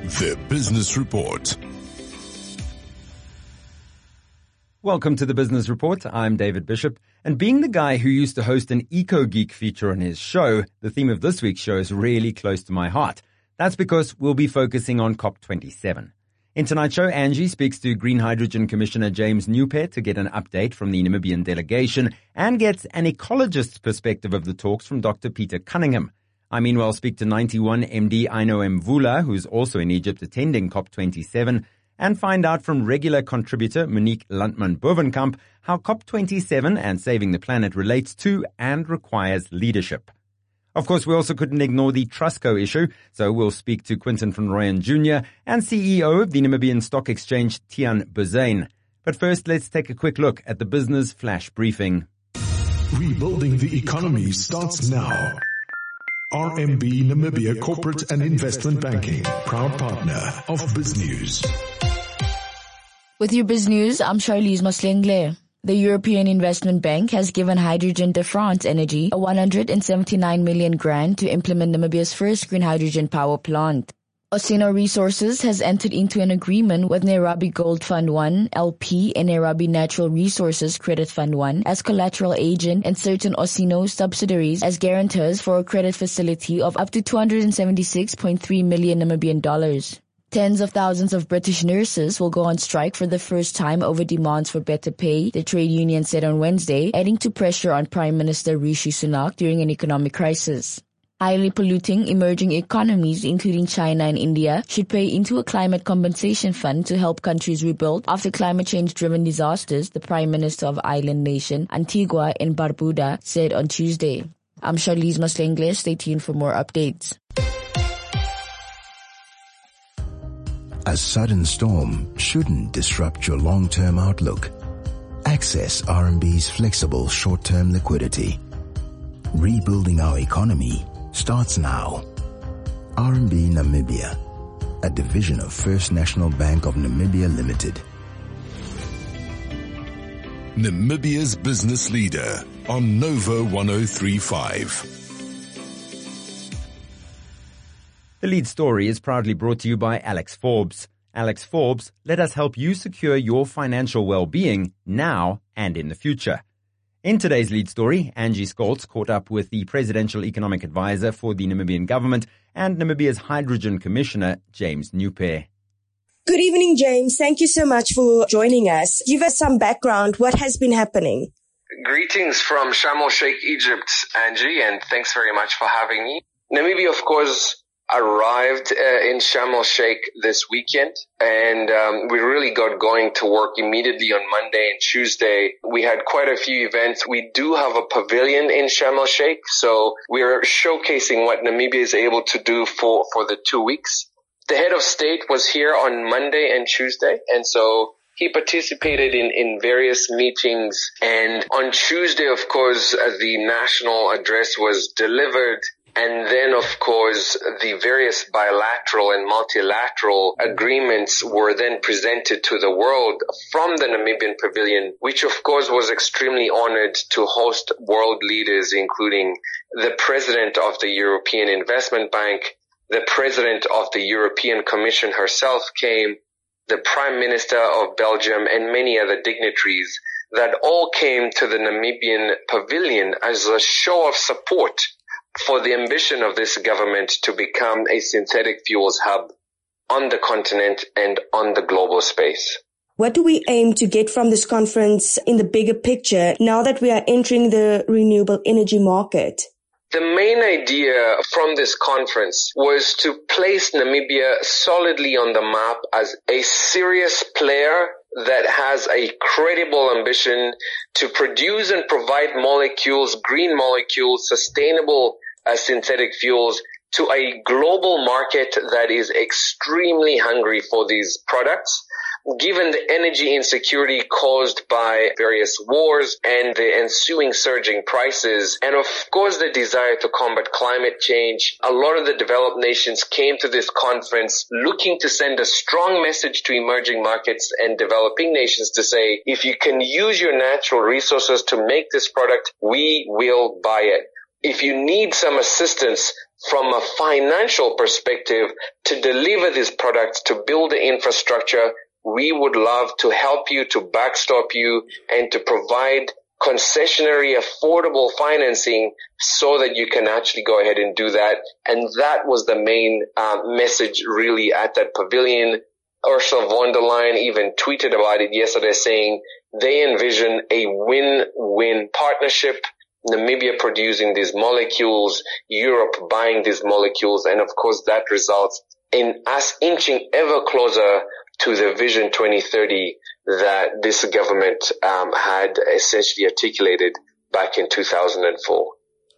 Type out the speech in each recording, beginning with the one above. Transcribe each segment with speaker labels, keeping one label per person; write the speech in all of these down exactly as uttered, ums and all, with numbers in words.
Speaker 1: The Business Report.
Speaker 2: Welcome to the Business Report. I'm David Bishop, and being the guy who used to host an Eco Geek feature on his show, the theme of this week's show is really close to my heart. That's because we'll be focusing on COP twenty-seven. In tonight's show, Angie speaks to Green Hydrogen Commissioner James Nupé to get an update from the Namibian delegation and gets an ecologist's perspective of the talks from Doctor Peter Cunningham. I meanwhile speak to ninety-one M D Aino Mvula, who's also in Egypt attending COP twenty-seven, and find out from regular contributor Monique Landman-Bovenkamp how COP twenty-seven and saving the planet relates to and requires leadership. Of course, we also couldn't ignore the Trustco issue, so we'll speak to Quinton van Rooyen Junior and C E O of the Namibian Stock Exchange, Tiaan Bozane. But first, let's take a quick look at the business flash briefing.
Speaker 1: Rebuilding the economy starts now. R M B Namibia Corporate and Investment Banking, proud partner of BizNews.
Speaker 3: With your BizNews, I'm Charlize Maslengle. The European Investment Bank has given Hydrogen de France Energy a one hundred seventy-nine million grant to implement Namibia's first green hydrogen power plant. Osino Resources has entered into an agreement with Nairobi Gold Fund one, L P, and Nairobi Natural Resources Credit Fund one as collateral agent and certain Osino subsidiaries as guarantors for a credit facility of up to two hundred seventy-six point three million Namibian dollars. Tens of thousands of British nurses will go on strike for the first time over demands for better pay, the trade union said on Wednesday, adding to pressure on Prime Minister Rishi Sunak during an economic crisis. Highly polluting emerging economies, including China and India, should pay into a climate compensation fund to help countries rebuild after climate change-driven disasters, the Prime Minister of island nation Antigua and Barbuda said on Tuesday. I'm Charlize Maslengle. Stay tuned for more updates.
Speaker 4: A sudden storm shouldn't disrupt your long-term outlook. Access R M B's flexible short-term liquidity. Rebuilding our economy starts now. R M B Namibia, a division of First National Bank of Namibia Limited.
Speaker 1: Namibia's business leader on Nova one oh three point five.
Speaker 2: The lead story is proudly brought to you by Alex Forbes. Alex Forbes, let us help you secure your financial well-being now and in the future. In today's lead story, Angie Scholtz caught up with the Presidential Economic Advisor for the Namibian government and Namibia's Hydrogen Commissioner, James Nupé.
Speaker 5: Good evening, James. Thank you so much for joining us. Give us some background. What has been happening?
Speaker 6: Greetings from Sharm el-Sheikh, Egypt, Angie, and thanks very much for having me. Namibia, of course, arrived uh, in Sharm el-Sheikh this weekend, and um, we really got going to work immediately on Monday and Tuesday. We had quite a few events. We do have a pavilion in Sharm el-Sheikh, so we're showcasing what Namibia is able to do for, for the two weeks. The head of state was here on Monday and Tuesday, and so he participated in, in various meetings. And on Tuesday, of course, uh, the national address was delivered. And then, of course, the various bilateral and multilateral agreements were then presented to the world from the Namibian Pavilion, which, of course, was extremely honored to host world leaders, including the president of the European Investment Bank, the president of the European Commission herself came, the Prime Minister of Belgium, and many other dignitaries that all came to the Namibian Pavilion as a show of support for the ambition of this government to become a synthetic fuels hub on the continent and on the global space.
Speaker 5: What do we aim to get from this conference in the bigger picture now that we are entering the renewable energy market?
Speaker 6: The main idea from this conference was to place Namibia solidly on the map as a serious player that has a credible ambition to produce and provide molecules, green molecules, sustainable uh, synthetic fuels to a global market that is extremely hungry for these products. Given the energy insecurity caused by various wars and the ensuing surging prices, and of course the desire to combat climate change, a lot of the developed nations came to this conference looking to send a strong message to emerging markets and developing nations to say, if you can use your natural resources to make this product, we will buy it. If you need some assistance from a financial perspective to deliver these products, to build the infrastructure, we would love to help you, to backstop you, and to provide concessionary, affordable financing so that you can actually go ahead and do that. And that was the main uh, message really at that pavilion. Ursula von der Leyen even tweeted about it yesterday, saying they envision a win-win partnership. Namibia producing these molecules, Europe buying these molecules, and of course that results in us inching ever closer to the Vision twenty thirty that this government um, had essentially articulated back in two thousand four.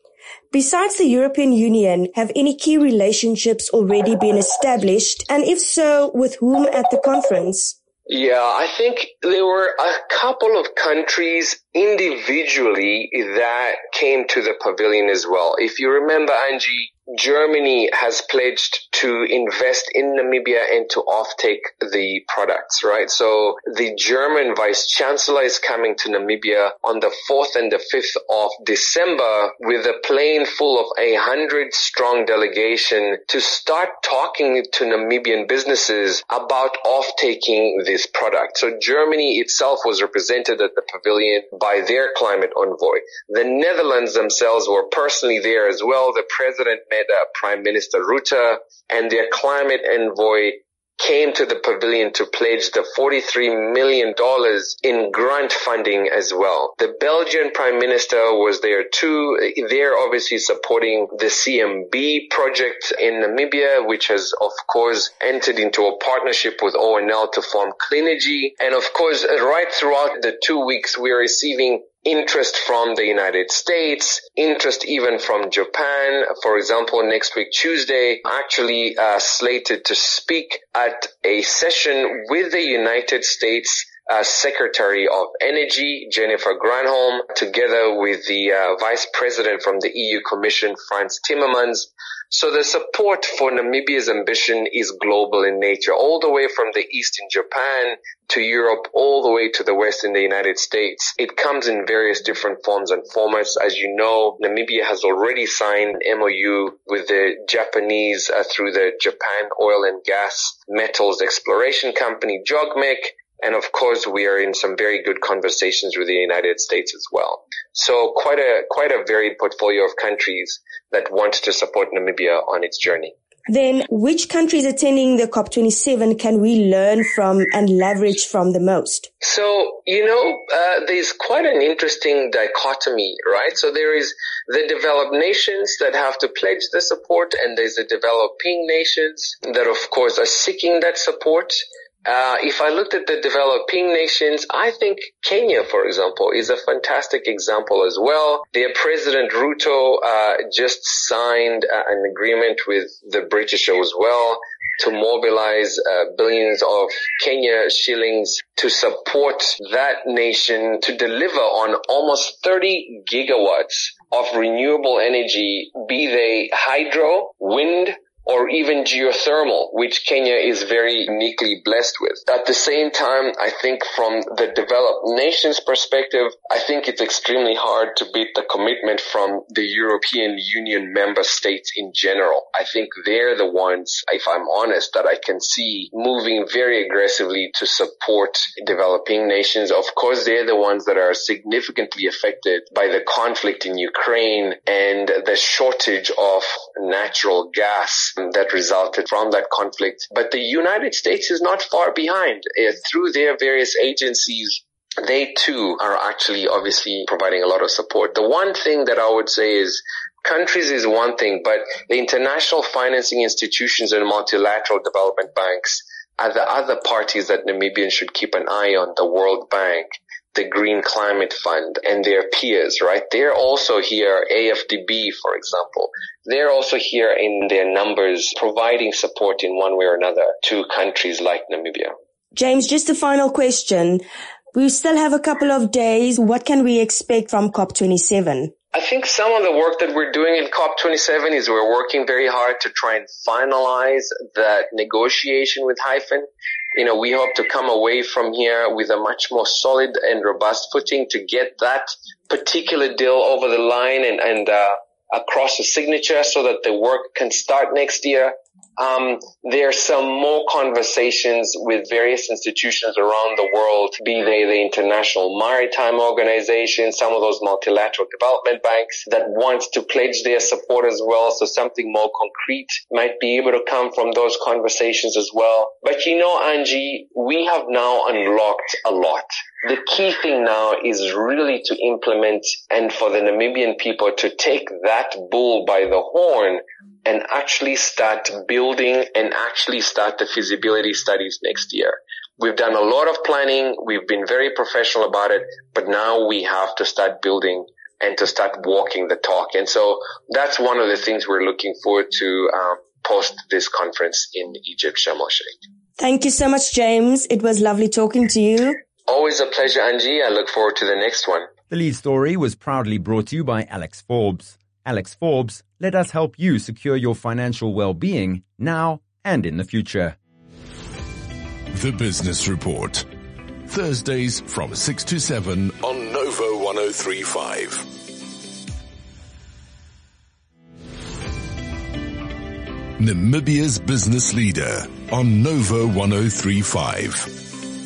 Speaker 5: Besides the European Union, have any key relationships already been established? And if so, with whom at the conference?
Speaker 6: Yeah, I think there were a couple of countries individually that came to the pavilion as well. If you remember, Angie, Germany has pledged to invest in Namibia and to offtake the products, right? So the German Vice Chancellor is coming to Namibia on the fourth and the fifth of December with a plane full of a hundred strong delegation to start talking to Namibian businesses about offtaking this product. So Germany itself was represented at the pavilion by their climate envoy. The Netherlands themselves were personally there as well. The president met uh, Prime Minister Rutte, and their climate envoy came to the pavilion to pledge the forty-three million dollars in grant funding as well. The Belgian Prime Minister was there too. They're obviously supporting the C M B project in Namibia, which has, of course, entered into a partnership with O N L to form Cleanergy. And of course, right throughout the two weeks, we're receiving interest from the United States, interest even from Japan. For example, next week, Tuesday, actually uh, slated to speak at a session with the United States uh, Secretary of Energy, Jennifer Granholm, together with the uh, Vice President from the E U Commission, Frans Timmermans. So the support for Namibia's ambition is global in nature, all the way from the east in Japan to Europe, all the way to the west in the United States. It comes in various different forms and formats. As you know, Namibia has already signed an M O U with the Japanese uh, through the Japan Oil and Gas Metals Exploration Company, JOGMEC. And of course, we are in some very good conversations with the United States as well. So quite a, quite a varied portfolio of countries that want to support Namibia on its journey.
Speaker 5: Then which countries attending the COP twenty-seven can we learn from and leverage from the most?
Speaker 6: So, you know, uh, there's quite an interesting dichotomy, right? So there is the developed nations that have to pledge the support, and there's the developing nations that, of course, are seeking that support. Uh, if I looked at the developing nations, I think Kenya, for example, is a fantastic example as well. Their President Ruto uh, just signed uh, an agreement with the British as well to mobilize uh, billions of Kenya shillings to support that nation to deliver on almost thirty gigawatts of renewable energy, be they hydro, wind, or even geothermal, which Kenya is very uniquely blessed with. At the same time, I think from the developed nations perspective, I think it's extremely hard to beat the commitment from the European Union member states in general. I think they're the ones, if I'm honest, that I can see moving very aggressively to support developing nations. Of course, they're the ones that are significantly affected by the conflict in Ukraine and the shortage of natural gas that resulted from that conflict. But the United States is not far behind. Uh, through their various agencies, they too are actually obviously providing a lot of support. The one thing that I would say is countries is one thing, but the international financing institutions and multilateral development banks are the other parties that Namibians should keep an eye on. The World Bank, the Green Climate Fund, and their peers, right? They're also here, A F D B, for example. They're also here in their numbers, providing support in one way or another to countries like Namibia.
Speaker 5: James, just a final question. We still have a couple of days. What can we expect from COP twenty-seven?
Speaker 6: I think some of the work that we're doing in COP twenty-seven is we're working very hard to try and finalize that negotiation with Hyphen. You know, we hope to come away from here with a much more solid and robust footing to get that particular deal over the line and, and uh, across a signature so that the work can start next year. Um, there's some more conversations with various institutions around the world, be they the International Maritime Organization, some of those multilateral development banks that want to pledge their support as well. So something more concrete might be able to come from those conversations as well. But you know, Angie, we have now unlocked a lot. The key thing now is really to implement and for the Namibian people to take that bull by the horn and actually start building and actually start the feasibility studies next year. We've done a lot of planning. We've been very professional about it, but now we have to start building and to start walking the talk. And so that's one of the things we're looking forward to um, post this conference in Egypt, Sharm el-Sheikh.
Speaker 5: Thank you so much, James. It was lovely talking to you.
Speaker 6: Always a pleasure, Angie. I look forward to the next one.
Speaker 2: The lead story was proudly brought to you by Alex Forbes. Alex Forbes, let us help you secure your financial well-being now and in the future.
Speaker 1: The Business Report. Thursdays from six to seven on Novo one oh three point five. Namibia's business leader on Novo one oh three point five.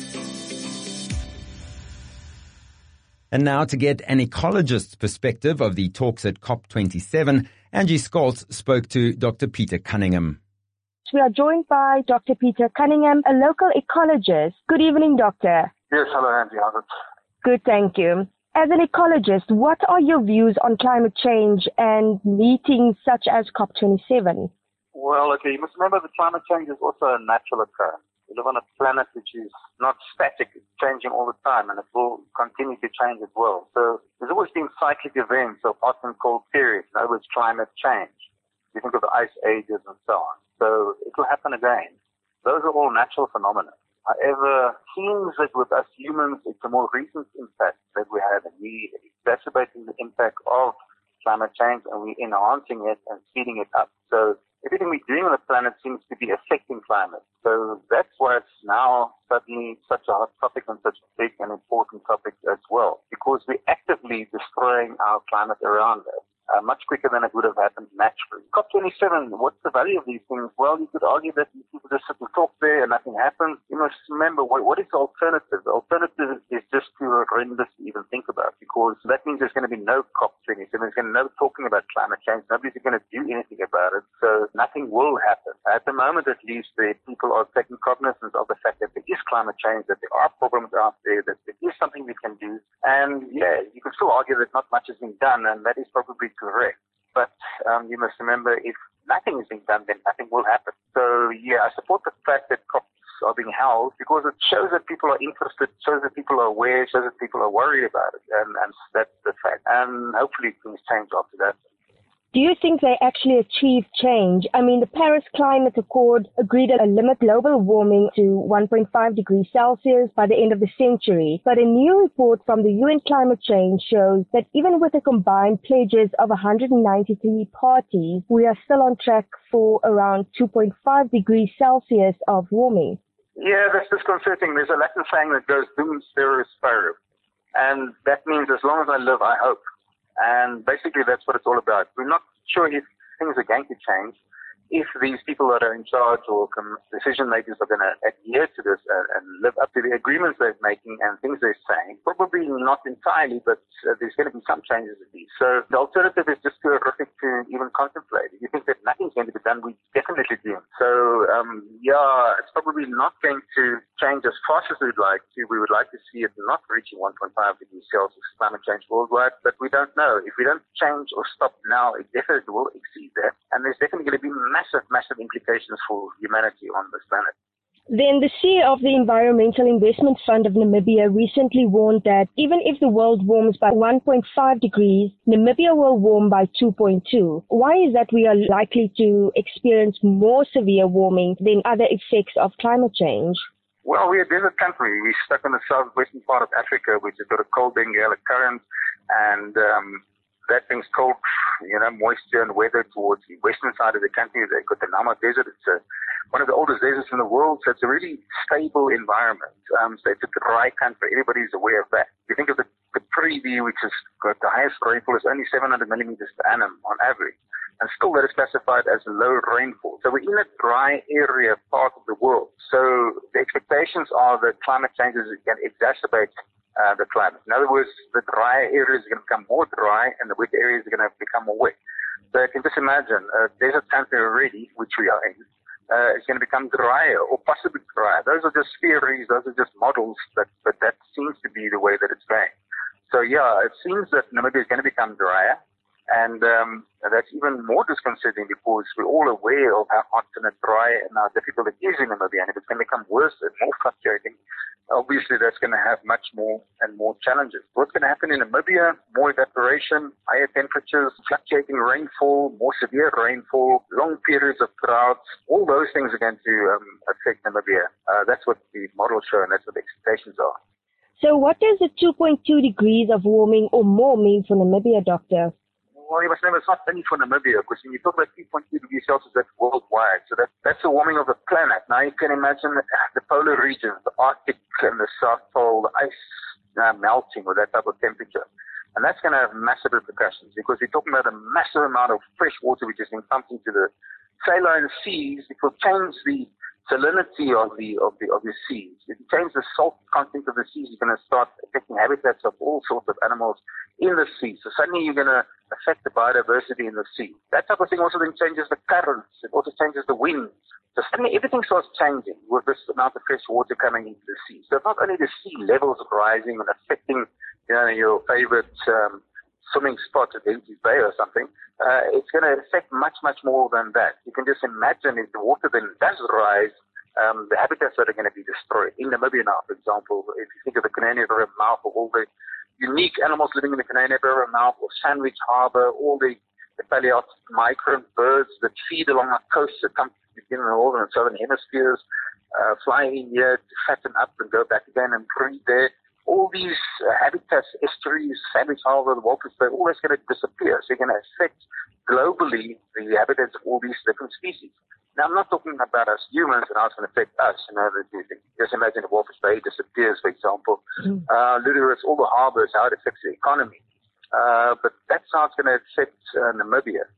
Speaker 2: And now to get an ecologist's perspective of the talks at COP twenty-seven, Angie Scholz spoke to Doctor Peter Cunningham.
Speaker 7: We are joined by Doctor Peter Cunningham, a local ecologist. Good evening, Doctor.
Speaker 8: Yes, hello, Angie. How's it?
Speaker 7: Good, thank you. As an ecologist, what are your views on climate change and meetings such as COP twenty-seven?
Speaker 8: Well, okay, you must remember that climate change is also a natural occurrence. We live on a planet which is not static, it's changing all the time, and it will continue to change as well. So there's always been cyclic events of hot and cold periods, in other words, climate change. You think of the ice ages and so on. So it will happen again. Those are all natural phenomena. However, it seems that with us humans, it's a more recent impact that we have, and we exacerbating the impact of climate change, and we're enhancing it and speeding it up. So everything we're doing on the planet seems to be affecting climate. So that's why it's now suddenly such a hot topic and such a big and important topic as well, because we're actively destroying our climate around us. Uh, much quicker than it would have happened naturally. COP twenty-seven, what's the value of these things? Well, you could argue that people just sit and talk there and nothing happens. You must remember, what, what is the alternative? The alternative is just too horrendous to even think about, because that means there's going to be no COP twenty-seven. There's going to be no talking about climate change. Nobody's going to do anything about it. So nothing will happen. At the moment, at least, the people are taking cognizance of the fact that there is climate change, that there are problems out there, that there is something we can do. And yeah, you can still argue that not much has been done, and that is probably correct. But um, you must remember, if nothing is being done, then nothing will happen. So yeah, I support the fact that COPs are being held, because it shows that people are interested, shows that people are aware, shows that people are worried about it, and, and that's the fact. And hopefully things change after that.
Speaker 7: Do you think they actually achieved change? I mean, the Paris Climate Accord agreed to limit global warming to one point five degrees Celsius by the end of the century. But a new report from the U N Climate Change shows that even with the combined pledges of one hundred ninety-three parties, we are still on track for around two point five degrees Celsius of warming.
Speaker 8: Yeah, that's disconcerting. There's a Latin saying that goes, dum spero spero. And that means as long as I live, I hope. And basically that's what it's all about. We're not sure if things are going to change, if these people that are in charge or decision makers are going to adhere to this and, and live up to the agreements they're making and things they're saying. Probably not entirely, but uh, there's going to be some changes at least. So the alternative is just too horrific to even contemplate. If you think that nothing's going to be done, we definitely do. So um, yeah, it's probably not going to change as fast as we'd like to. We would like to see it not reaching one point five degrees Celsius climate change worldwide, but we don't know. If we don't change or stop now, it definitely will exceed that. And there's definitely going to be massive, massive implications for humanity on this planet.
Speaker 7: Then the C E O of the Environmental Investment Fund of Namibia recently warned that even if the world warms by one point five degrees, Namibia will warm by two point two. Why is that we are likely to experience more severe warming than other effects of climate change?
Speaker 8: Well, we're a desert country. We're stuck in the southwestern part of Africa, which has got a cold Benguela current, and um, that brings cold, you know, moisture and weather towards the western side of the country. They've got the Nama Desert. It's a, one of the oldest deserts in the world, so it's a really stable environment. Um, so it's a dry country. Everybody's aware of that. If you think of the Caprivi, which has got the highest rainfall, is only seven hundred millimeters per annum on average. And still that is classified as low rainfall. So we're in a dry area part of the world. So the expectations are that climate change is going to exacerbate uh, the climate. In other words, the dry areas are going to become more dry and the wet areas are going to become more wet. So you can just imagine, uh, desert country already, which we are in, uh, is going to become drier or possibly drier. Those are just theories, those are just models, but, but that seems to be the way that it's going. So yeah, it seems that Namibia is going to become drier. And um, that's even more disconcerting because we're all aware of how hot and dry and how difficult it is in Namibia. And if it's going to become worse and more fluctuating, obviously that's going to have much more and more challenges. What's going to happen in Namibia? More evaporation, higher temperatures, fluctuating rainfall, more severe rainfall, long periods of droughts. All those things are going to um, affect Namibia. Uh, that's what the models show and that's what the expectations are.
Speaker 7: So what does the two point two degrees of warming or more mean for Namibia, Doctor?
Speaker 8: Well, you must remember, it's not only for Namibia, because when you talk about two point two degrees Celsius, that's worldwide. So that, that's the warming of the planet. Now you can imagine the polar regions, the Arctic and the South Pole, the ice uh, melting with that type of temperature. And that's going to have massive repercussions because we're talking about a massive amount of fresh water which is being pumped into the saline seas. It will change the salinity of the of the of the seas. If you change the salt content of the seas, you're going to start affecting habitats of all sorts of animals in the sea. So suddenly you're going to affect the biodiversity in the sea. That type of thing also then changes the currents. It also changes the winds. So suddenly everything starts changing with this amount of fresh water coming into the sea. So not only the sea levels rising and affecting, you know, your favorite um, swimming spot at Henty's Bay or something, uh, it's going to affect much, much more than that. You can just imagine if the water then does rise, um, the habitats that are going to be destroyed. In Namibia now, for example, if you think of the Canadian River mouth, of all the unique animals living in the Canadian River mouth or Sandwich Harbour, all the, the paleotic migrant birds that feed along our coasts that come in the northern and southern hemispheres, uh, flying in here to fatten up and go back again and breed there. All these uh, habitats, estuaries, Sandwich Harbour, the Walvis Bay, all that's going to disappear. So you're going to affect globally the habitats of all these different species. Now, I'm not talking about us humans and how it's going to affect us. You know, just imagine if Walvis Bay disappears, for example. Mm. Uh, Lüderitz, all the harbours, how it affects the economy. Uh, but that's how it's going to affect uh, Namibia.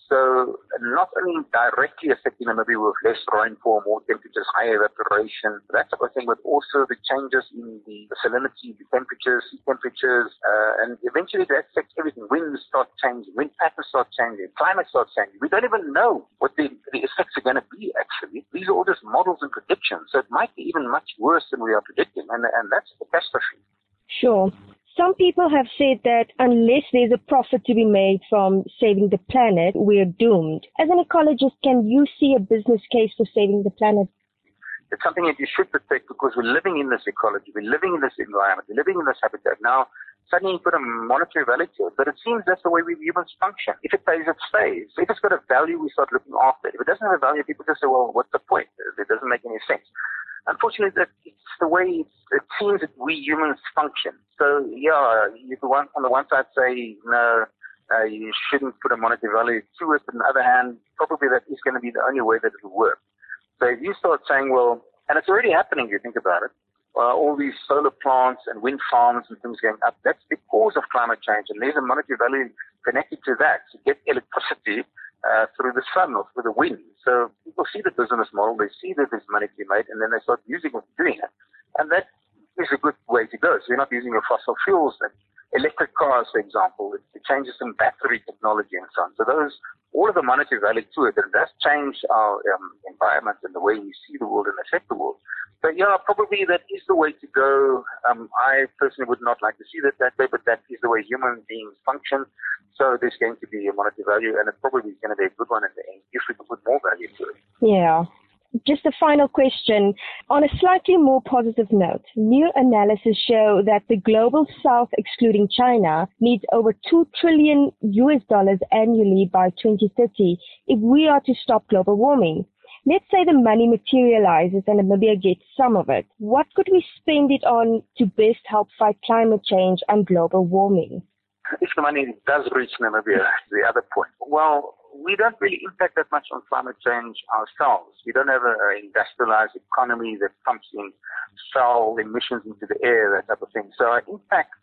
Speaker 8: So not only directly affecting Namibia with less rainfall, more temperatures, higher evaporation, that type of thing, but also the changes in the salinity, the temperatures, sea temperatures, uh, and eventually that affects everything. Winds start changing, wind patterns start changing, climate starts changing. We don't even know what the, the effects are going to be, actually. These are all just models and predictions, so it might be even much worse than we are predicting, and, and that's a catastrophe.
Speaker 7: Sure. Some people have said that unless there's a profit to be made from saving the planet, we're doomed. As an ecologist, can you see a business case for saving the planet?
Speaker 8: It's something that you should protect because we're living in this ecology, we're living in this environment, we're living in this habitat. Now, suddenly you put a monetary value to it, but it seems that's the way we humans function. If it pays, it stays. If it's got a value, we start looking after it. If it doesn't have a value, people just say, well, what's the point? It doesn't make any sense. Unfortunately, that it's the way it's, it seems that we humans function. So, yeah, you can on the one side say, no, uh, you shouldn't put a monetary value to it. But on the other hand, probably that is going to be the only way that it will work. So if you start saying, well, and it's already happening, if you think about it, uh, all these solar plants and wind farms and things going up, that's because of climate change. And there's a monetary value connected to that. To get electricity Uh, through the sun or through the wind. So people see the business model, they see that there's money to be made, and then they start using it, doing it. And that is a good way to go. So you're not using your fossil fuels. And electric cars, for example, it, it changes some battery technology and so on. So those, all of the monetary value to it, and it does change our um, environment and the way we see the world and affect the world. But yeah, probably that is the way to go. Um, I personally would not like to see that that way, but that is the way human beings function. So there's going to be a monetary value, and it probably is going to be a good one in the end if we can put more value to it.
Speaker 7: Yeah. Just a final question. On a slightly more positive note, new analysis show that the global south, excluding China, needs over two trillion U S dollars annually by twenty thirty if we are to stop global warming. Let's say the money materializes and Namibia gets some of it. What could we spend it on to best help fight climate change and global warming?
Speaker 8: If the money does reach Namibia, the other point. Well, we don't really impact that much on climate change ourselves. We don't have an industrialized economy that pumps in foul emissions into the air, that type of thing. So our impact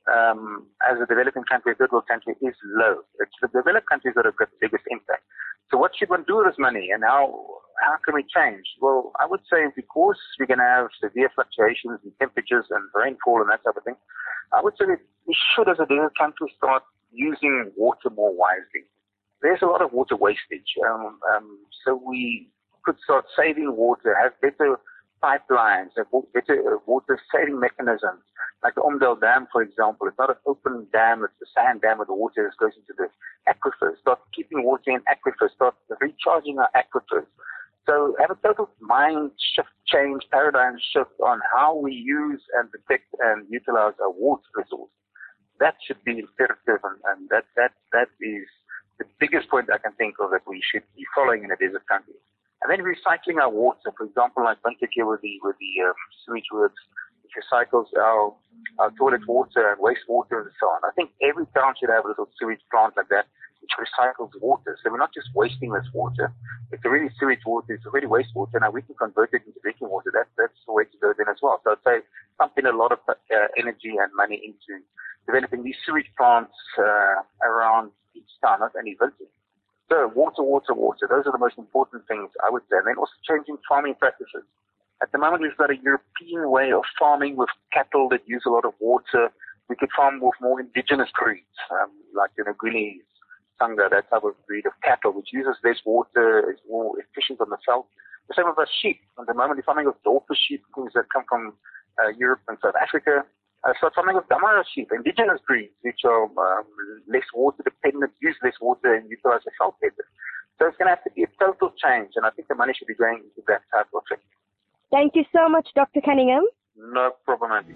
Speaker 8: um, as a developing country, a third world country, is low. It's the developed countries that have got the biggest impact. So what should one do with this money, and how how can we change? Well, I would say because we're going to have severe fluctuations in temperatures and rainfall and that type of thing, I would say that we should, as a developed country, start using water more wisely. There's a lot of water wastage, um, um, so we could start saving water, have better pipelines, have better water saving mechanisms. Like the Omdal Dam, for example, it's not an open dam, it's a sand dam where the water goes into the aquifers. Start keeping water in aquifers, start recharging our aquifers. So have a total mind shift, change, paradigm shift on how we use and protect and utilize our water resource. That should be imperative, and, and that, that, that is the biggest point I can think of that we should be following in a desert country. And then recycling our water, for example, like Bunker here with the, with the um, sewage works, which recycles our, our toilet water and wastewater and so on. I think every town should have a little sewage plant like that, which recycles water. So we're not just wasting this water. It's already sewage water, it's already wastewater. Now we can convert it into drinking water. That, that's the way to go then as well. So I'd say pumping a lot of uh, energy and money into developing these sewage plants uh, around each town, not only villages. So water, water, water. Those are the most important things, I would say. And then also changing farming practices. At the moment, we've got a European way of farming with cattle that use a lot of water. We could farm with more indigenous breeds, um, like the Ngunis, Sanga, that type of breed of cattle, which uses less water, is more efficient on the veld. The same with our sheep. At the moment, we're farming with Dorper sheep, things that come from uh, Europe and South Africa. Uh, start farming with Damara sheep, indigenous breeds, which are um, less water dependent, use less water and utilize the veld better. So it's going to have to be a total change, and I think the money should be going into that type of thing.
Speaker 7: Thank you so much, Doctor Cunningham.
Speaker 8: No problem, Andy.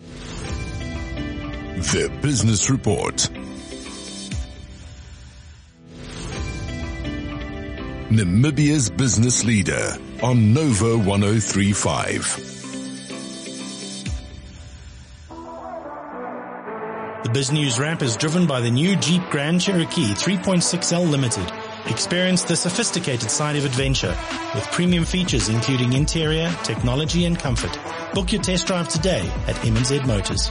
Speaker 1: The Business Report. Namibia's business leader on Nova one oh three point five.
Speaker 9: The BizNews Wrap is driven by the new Jeep Grand Cherokee three point six L Limited. Experience the sophisticated side of adventure with premium features including interior, technology and comfort. Book your test drive today at M N Z Motors.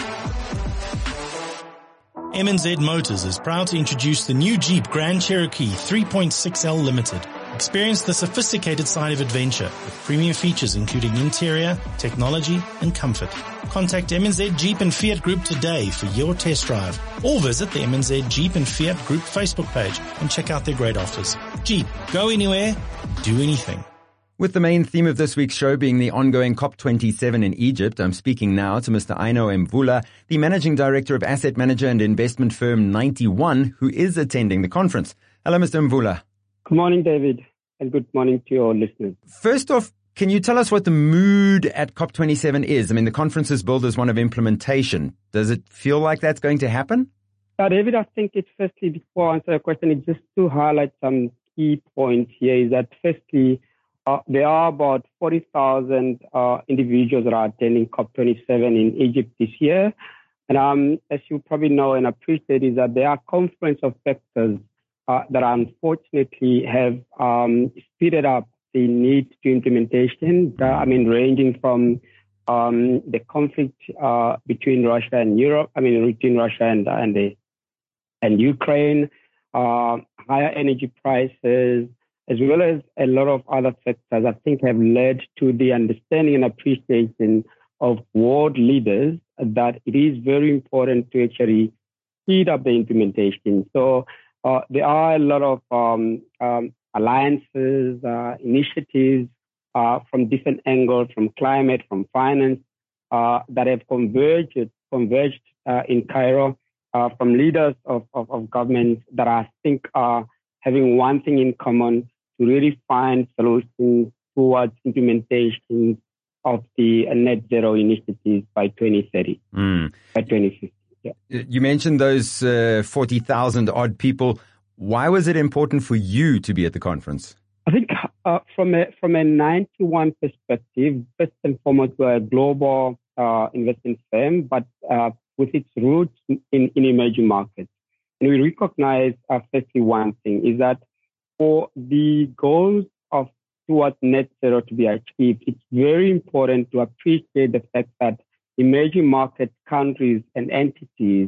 Speaker 9: M N Z Motors is proud to introduce the new Jeep Grand Cherokee three point six L Limited. Experience the sophisticated side of adventure with premium features including interior, technology and comfort. Contact M N Z Jeep and Fiat Group today for your test drive, or visit the M N Z Jeep and Fiat Group Facebook page and check out their great offers. Jeep, go anywhere, do anything.
Speaker 2: With the main theme of this week's show being the ongoing COP twenty-seven in Egypt, I'm speaking now to Mister Aino Mvula, the Managing Director of asset manager and investment firm ninety-one, who is attending the conference. Hello, Mister Mvula.
Speaker 10: Good morning, David, and good morning to your listeners.
Speaker 2: First off, can you tell us what the mood at COP twenty-seven is? I mean, the conference is billed as one of implementation. Does it feel like that's going to happen?
Speaker 10: Uh, David, I think it's firstly, before I answer your question, it's just to highlight some key points here is that firstly, Uh, there are about forty thousand uh, individuals that are attending COP twenty-seven in Egypt this year. And um, as you probably know and appreciate is that there are confluence of factors uh, that unfortunately have um, speeded up the need to implementation. Uh, I mean, ranging from um, the conflict uh, between Russia and Europe, I mean, between Russia and, and, the, and Ukraine, uh, higher energy prices, as well as a lot of other factors, I think have led to the understanding and appreciation of world leaders that it is very important to actually speed up the implementation. So uh, there are a lot of um, um, alliances, uh, initiatives uh, from different angles, from climate, from finance, uh, that have converged, converged uh, in Cairo uh, from leaders of, of, of governments that I think are having one thing in common, to really find solutions towards implementation of the net zero initiatives by twenty thirty, mm. by twenty fifty. Yeah.
Speaker 2: You mentioned those uh, forty thousand odd people. Why was it important for you to be at the conference?
Speaker 10: I think uh, from a from a ninety-one perspective, first and foremost, we're a global uh, investment firm, but uh, with its roots in, in emerging markets. And we recognize, uh, firstly, one thing is that for the goals of towards net zero to be achieved, it's very important to appreciate the fact that emerging market countries and entities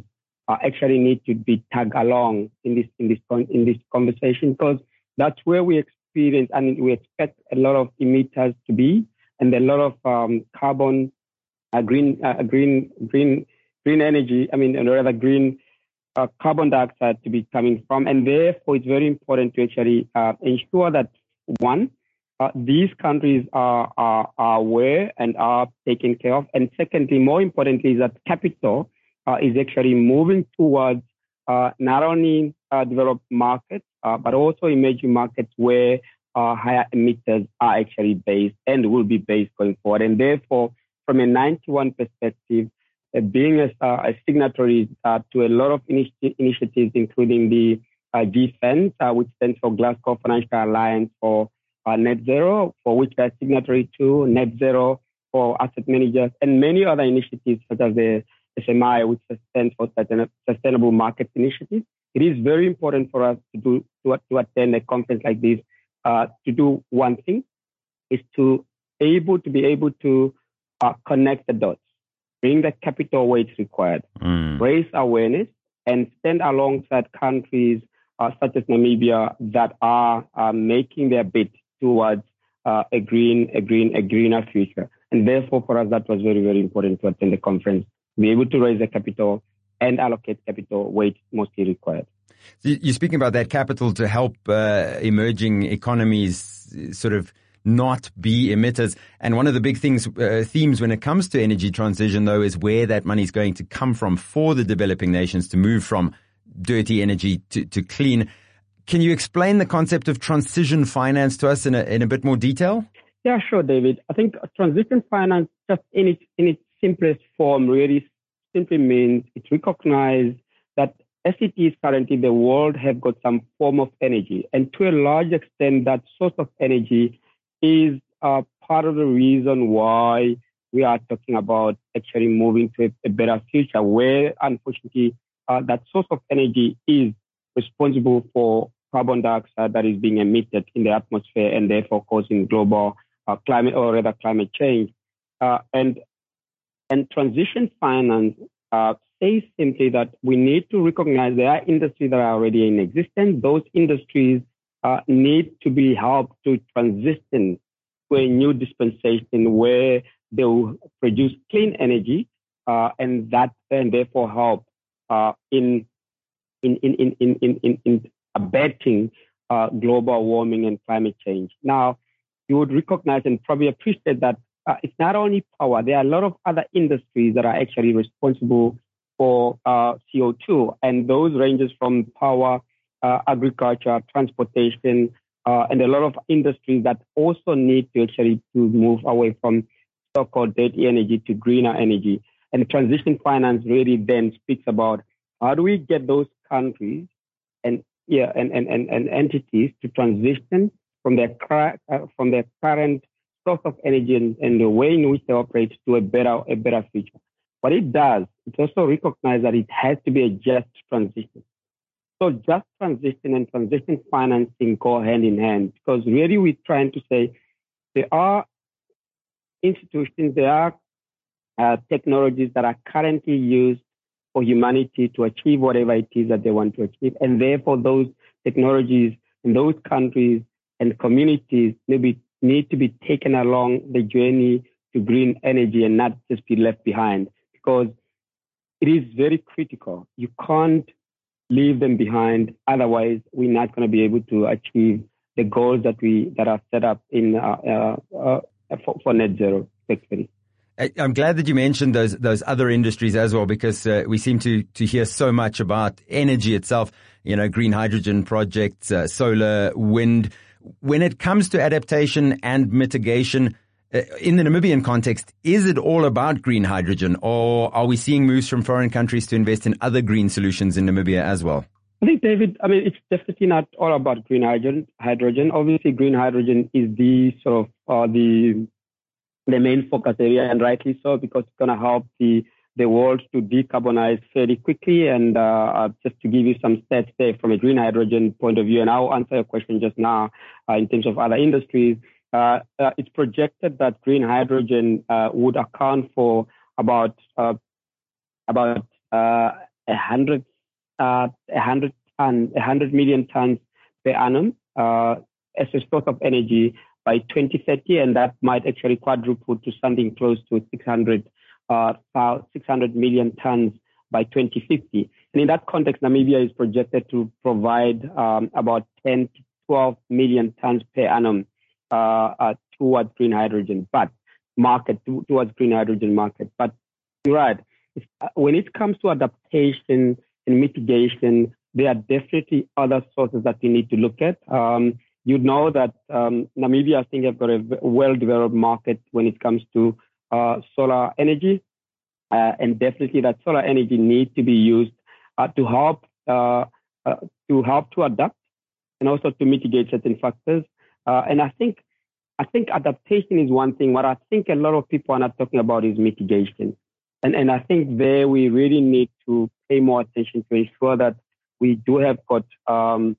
Speaker 10: uh, actually need to be tagged along in this in this in this conversation, because that's where we experience and we expect a lot of emitters to be, and a lot of um, carbon, uh, green, uh, green, green, green energy. I mean, rather green uh, carbon dioxide to be coming from, and therefore it's very important to actually uh, ensure that one, uh, these countries are, are are aware and are taken care of, and secondly, more importantly, is that capital uh, is actually moving towards uh, not only uh, developed markets uh, but also emerging markets where uh, higher emitters are actually based and will be based going forward, and therefore, from a ninety-one perspective, uh, being a, uh, a signatory uh, to a lot of initi- initiatives, including the uh, G F A N, uh, which stands for Glasgow Financial Alliance for uh, Net Zero, for which we are signatory to, Net Zero for asset managers, and many other initiatives such as the S M I, which stands for Sustainable Markets Initiative. It is very important for us to do to, to attend a conference like this uh, to do one thing, is to able to be able to uh, connect the dots, bring the capital where it's required, mm. raise awareness, and stand alongside countries uh, such as Namibia that are uh, making their bid towards uh, a green, a green, a greener future. And therefore, for us, that was very, very important to attend the conference, be able to raise the capital and allocate capital where it's mostly required.
Speaker 2: So you're speaking about that capital to help uh, emerging economies sort of not be emitters. And one of the big things, uh, themes when it comes to energy transition, though, is where that money is going to come from for the developing nations to move from dirty energy to, to clean. Can you explain the concept of transition finance to us in a, in a bit more detail?
Speaker 10: Yeah, sure, David. I think transition finance, just in its, in its simplest form, really simply means it recognizes that as it is currently, the world have got some form of energy. And to a large extent, that source of energy is uh, part of the reason why we are talking about actually moving to a, a better future, where unfortunately uh, that source of energy is responsible for carbon dioxide that is being emitted in the atmosphere and therefore causing global uh, climate or rather climate change. Uh, and and transition finance uh, says simply that we need to recognize there are industries that are already in existence. Those industries uh, need to be helped to transition to a new dispensation where they will produce clean energy uh, and that and therefore help uh, in, in, in, in, in, in, in, in abating uh, global warming and climate change. Now, you would recognize and probably appreciate that uh, it's not only power. There are a lot of other industries that are actually responsible for uh, C O two, and those ranges from power, uh, agriculture, transportation, uh, and a lot of industries that also need to actually to move away from so-called dirty energy to greener energy. And transition finance really then speaks about how do we get those countries and yeah and, and, and, and entities to transition from their uh, from their current source of energy and, and the way in which they operate to a better a better future. What it does, it also recognizes that it has to be a just transition. So just transition and transition financing go hand in hand, because really we're trying to say there are institutions, there are uh, technologies that are currently used for humanity to achieve whatever it is that they want to achieve. And therefore those technologies in those countries and communities maybe need to be taken along the journey to green energy and not just be left behind. Because it is very critical. You can't leave them behind. Otherwise, we're not going to be able to achieve the goals that we that are set up in uh, uh, uh, for, for net zero. Basically.
Speaker 2: I'm glad that you mentioned those those other industries as well, because uh, we seem to to hear so much about energy itself. You know, green hydrogen projects, uh, solar, wind. When it comes to adaptation and mitigation, Uh, in the Namibian context, is it all about green hydrogen, or are we seeing moves from foreign countries to invest in other green solutions in Namibia as well?
Speaker 10: I think, David, I mean, it's definitely not all about green hydrogen. Hydrogen, obviously, green hydrogen is the sort of uh, the the main focus area, and rightly so, because it's going to help the the world to decarbonize fairly quickly. And uh, just to give you some stats there from a green hydrogen point of view, and I'll answer your question just now uh, in terms of other industries. Uh, uh, it's projected that green hydrogen uh, would account for about uh, about uh, a hundred, uh, a hundred ton, a hundred million tons per annum uh, as a source of energy by twenty thirty, and that might actually quadruple to something close to six hundred, uh, six hundred million tons by twenty fifty. And in that context, Namibia is projected to provide um, about ten to twelve million tons per annum uh, uh, towards green hydrogen, but market towards green hydrogen market. But you're right. When it comes to adaptation and mitigation, there are definitely other sources that we need to look at. Um, you know that um, Namibia, I think, have got a well-developed market when it comes to uh, solar energy, uh, and definitely that solar energy needs to be used uh, to help uh, uh, to help to adapt and also to mitigate certain factors. Uh, and I think I think adaptation is one thing. What I think a lot of people are not talking about is mitigation. And, and I think there we really need to pay more attention to ensure that we do have got um,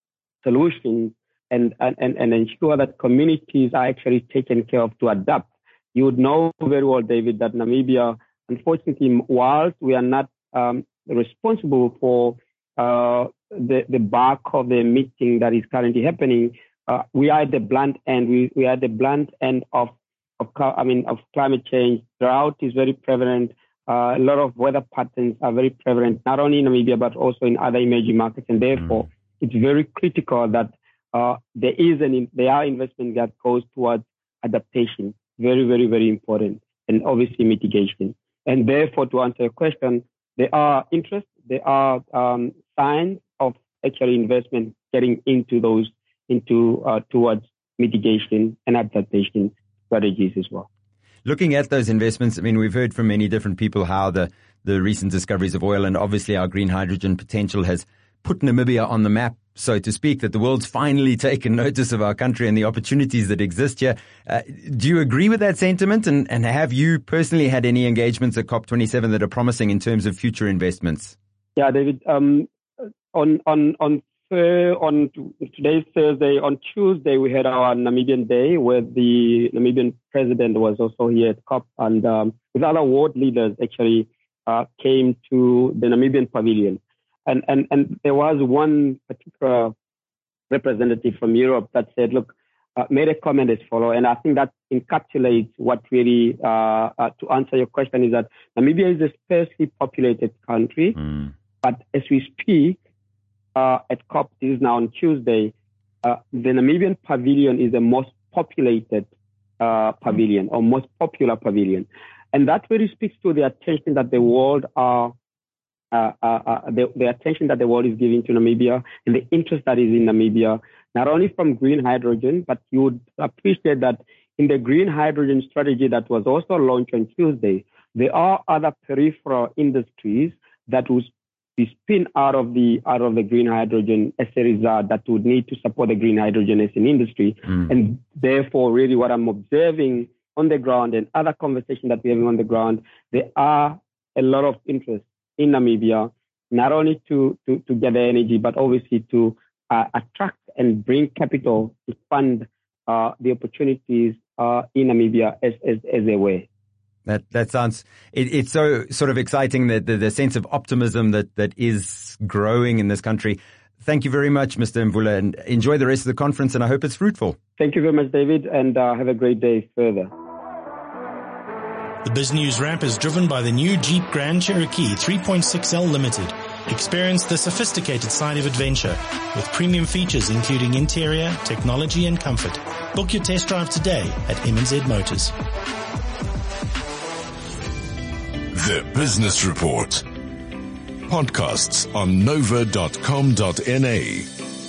Speaker 10: solutions and, and, and ensure that communities are actually taken care of to adapt. You would know very well, David, that Namibia, unfortunately, whilst we are not um, responsible for uh, the, the bulk of the meeting that is currently happening, uh, we are at the blunt end. We, we are at the blunt end of Of, I mean, of climate change. Drought is very prevalent. Uh, a lot of weather patterns are very prevalent, not only in Namibia, but also in other emerging markets. And therefore, mm. it's very critical that uh, there is an, there are investment that goes towards adaptation. Very, very, very important. And obviously mitigation. And therefore, to answer your question, there are interest, there are um, signs of actually investment getting into those, into uh, towards mitigation and adaptation strategies as well.
Speaker 2: Looking at those investments, I mean, we've heard from many different people how the, the recent discoveries of oil and obviously our green hydrogen potential has put Namibia on the map, so to speak, that the world's finally taken notice of our country and the opportunities that exist here. Uh, do you agree with that sentiment? And, and have you personally had any engagements at COP twenty-seven that are promising in terms of future investments?
Speaker 10: Yeah, David, um, on, on, on Uh, on today's Thursday, on Tuesday, we had our Namibian Day where the Namibian president was also here at COP, and um, with other world leaders actually uh, came to the Namibian pavilion. And, and, and there was one particular representative from Europe that said, look, uh, made a comment as follows, and I think that encapsulates what really, uh, uh, to answer your question, is that Namibia is a sparsely populated country, mm. but as we speak, Uh, at COP, this is now on Tuesday, uh, the Namibian pavilion is the most populated uh, pavilion or most popular pavilion. And that really speaks to the attention that the world are, uh, uh, uh, the, the attention that the world is giving to Namibia and the interest that is in Namibia, not only from green hydrogen, but you would appreciate that in the green hydrogen strategy that was also launched on Tuesday, there are other peripheral industries that will be spin out of the out of the green hydrogen as a result that would need to support the green hydrogen as an industry. Mm. And therefore, really what I'm observing on the ground and other conversations that we're having on the ground, there are a lot of interest in Namibia, not only to, to, to gather energy, but obviously to uh, attract and bring capital to fund uh, the opportunities uh, in Namibia as, as, as a way.
Speaker 2: That that sounds, it, it's so sort of exciting, that the, the sense of optimism that, that is growing in this country. Thank you very much, Mister Mvula, and enjoy the rest of the conference, and I hope it's fruitful.
Speaker 10: Thank you very much, David, and uh, have a great day further.
Speaker 9: The Biz News Wrap is driven by the new Jeep Grand Cherokee three point six L Limited. Experience the sophisticated side of adventure with premium features including interior, technology, and comfort. Book your test drive today at M N Z Motors.
Speaker 1: The Business Report. Podcasts on nova dot com dot n a.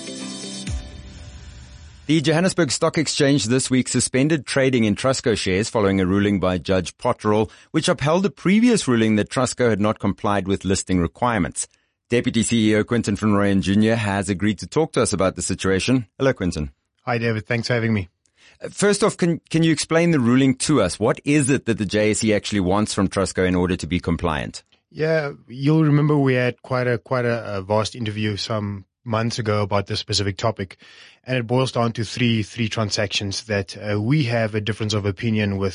Speaker 2: The Johannesburg Stock Exchange this week suspended trading in Trustco shares following a ruling by Judge Potterall, which upheld a previous ruling that Trustco had not complied with listing requirements. Deputy C E O Quinton van Rooyen Junior has agreed to talk to us about the situation. Hello, Quinton.
Speaker 11: Hi, David. Thanks for having me.
Speaker 2: First off, can can you explain the ruling to us? What is it that the J S E actually wants from Trustco in order to be compliant?
Speaker 11: Yeah, you'll remember we had quite a quite a, a vast interview some months ago about this specific topic, and it boils down to three three transactions that uh, we have a difference of opinion with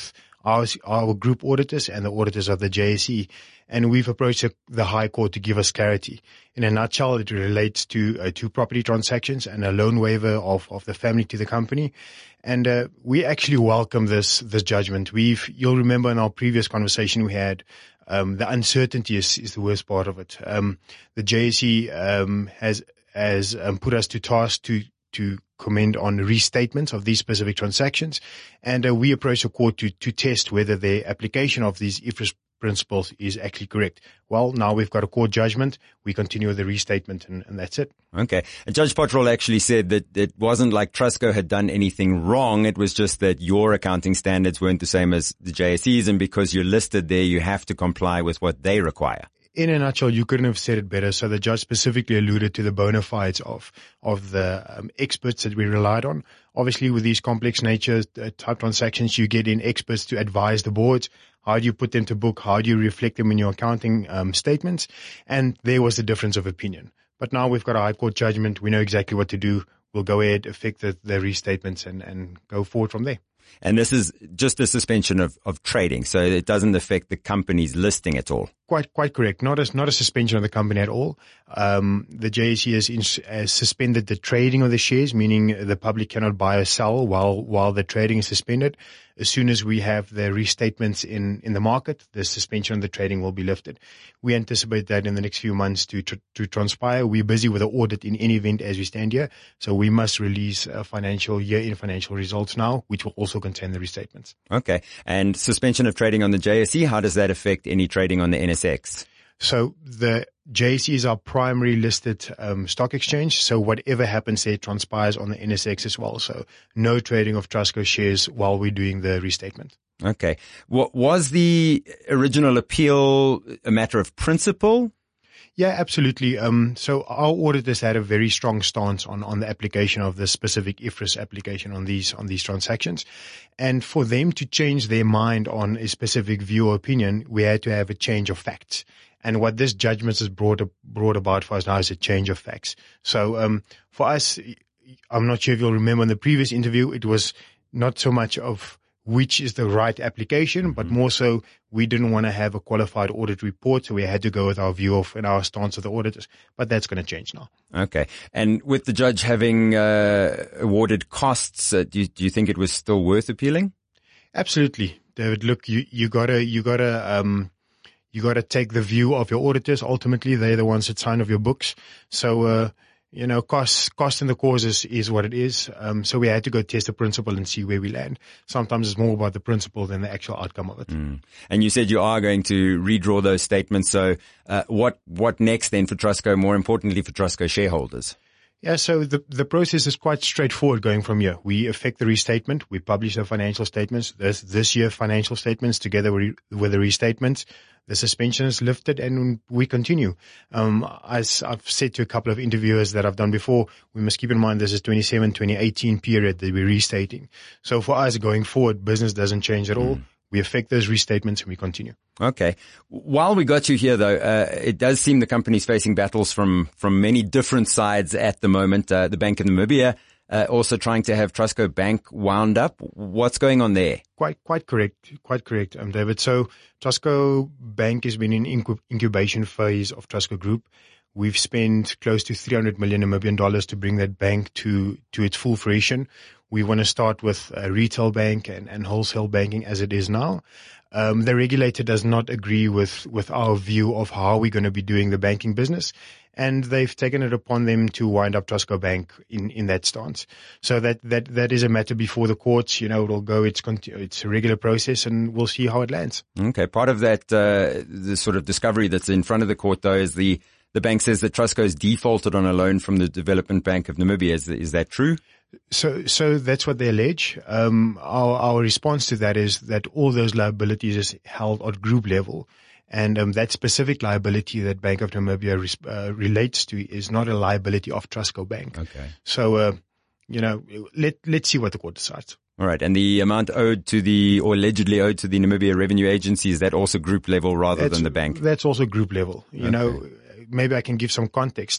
Speaker 11: our, our group auditors and the auditors of the J S E. And we've approached the High Court to give us clarity. In a nutshell, it relates to uh, two property transactions and a loan waiver of, of the family to the company. And uh, we actually welcome this this judgment. We've, you'll remember in our previous conversation we had, um, the uncertainty is, is the worst part of it. Um, the J S E um, has has um, put us to task to to comment on restatements of these specific transactions, and uh, we approached the court to to test whether the application of these I F R S principles is actually correct. Well, now we've got a court judgment. We continue with the restatement, and, and that's it.
Speaker 2: Okay. And Judge Potterall actually said that it wasn't like Trustco had done anything wrong. It was just that your accounting standards weren't the same as the J S E's, and because you're listed there, you have to comply with what they require.
Speaker 11: In a nutshell, you couldn't have said it better. So the judge specifically alluded to the bona fides of of the um, experts that we relied on. Obviously, with these complex nature uh, type transactions, you get in experts to advise the boards. How do you put them to book? How do you reflect them in your accounting um, statements? And there was a difference of opinion. But now we've got a high court judgment. We know exactly what to do. We'll go ahead, effect the, the restatements, and, and go forward from there.
Speaker 2: And this is just a suspension of, of trading, so it doesn't affect the company's listing at all.
Speaker 11: Quite, quite correct. Not as, not a suspension of the company at all. Um, the J S E has, in, has suspended the trading of the shares, meaning the public cannot buy or sell while, while the trading is suspended. As soon as we have the restatements in, in the market, the suspension of the trading will be lifted. We anticipate that in the next few months to, to, to transpire. We're busy with the audit in any event as we stand here. So we must release a financial year-end financial results now, which will also contain the restatements.
Speaker 2: Okay. And suspension of trading on the J S E, how does that affect any trading on the N S X?
Speaker 11: So the J S E is our primary listed um, stock exchange. So whatever happens there transpires on the N S X as well. So no trading of Trustco shares while we're doing the restatement.
Speaker 2: Okay. What was the original appeal a matter of principle?
Speaker 11: Yeah, absolutely. Um, so our auditors had a very strong stance on, on the application of the specific I F R S application on these, on these transactions. And for them to change their mind on a specific view or opinion, we had to have a change of facts. And what this judgment has brought, brought about for us now is a change of facts. So, um, for us, I'm not sure if you'll remember in the previous interview, it was not so much of which is the right application, but more so we didn't want to have a qualified audit report, so we had to go with our view of and our stance of the auditors. But that's going to change now.
Speaker 2: Okay. And with the judge having uh, awarded costs, uh, do, you, do you think it was still worth appealing?
Speaker 11: Absolutely, David. Look, you you gotta you gotta um you gotta take the view of your auditors. Ultimately, they're the ones that sign off your books. So. uh You know, cost, cost in the cause is, is what it is. Um, so we had to go test the principle and see where we land. Sometimes it's more about the principle than the actual outcome of it.
Speaker 2: Mm. And you said you are going to redraw those statements. So, uh, what, what next then for Trustco, more importantly for Trustco shareholders?
Speaker 11: Yeah, so the, the process is quite straightforward going from here. We effect the restatement. We publish the financial statements. This, this year financial statements together with, with the restatements. The suspension is lifted and we continue. Um, as I've said to a couple of interviewers that I've done before, we must keep in mind this is twenty-seven, twenty eighteen period that we're restating. So for us going forward, business doesn't change at all. Mm. We effect those restatements and we continue.
Speaker 2: Okay. While we got you here though, uh, it does seem the company's facing battles from, from many different sides at the moment. Uh, the Bank of Namibia, Uh, also trying to have Trustco Bank wound up. What's going on there?
Speaker 11: Quite, quite correct. Quite correct, um, David. So Trustco Bank has been in incub- incubation phase of Trustco Group. We've spent close to three hundred million Namibian dollars to bring that bank to, to its full fruition. We want to start with a retail bank and, and wholesale banking as it is now. Um, the regulator does not agree with, with our view of how we're going to be doing the banking business. And they've taken it upon them to wind up Trustco Bank in, in that stance. So that, that, that is a matter before the courts. You know, it'll go, it's, it's a regular process and we'll see how it lands.
Speaker 2: Okay. Part of that, uh, the sort of discovery that's in front of the court though is the, the bank says that Trustco's defaulted on a loan from the Development Bank of Namibia. Is, is that true?
Speaker 11: So, so that's what they allege. Um, our, our response to that is that all those liabilities is held at group level. And um, that specific liability that Bank of Namibia res- uh, relates to is not a liability of Trustco Bank.
Speaker 2: Okay.
Speaker 11: So, uh, you know, let, let's see what the court decides.
Speaker 2: All right. And the amount owed to the, or allegedly owed to the Namibia Revenue Agency, is that also group level rather
Speaker 11: that's,
Speaker 2: than the bank?
Speaker 11: That's also group level. You okay. know, maybe I can give some context.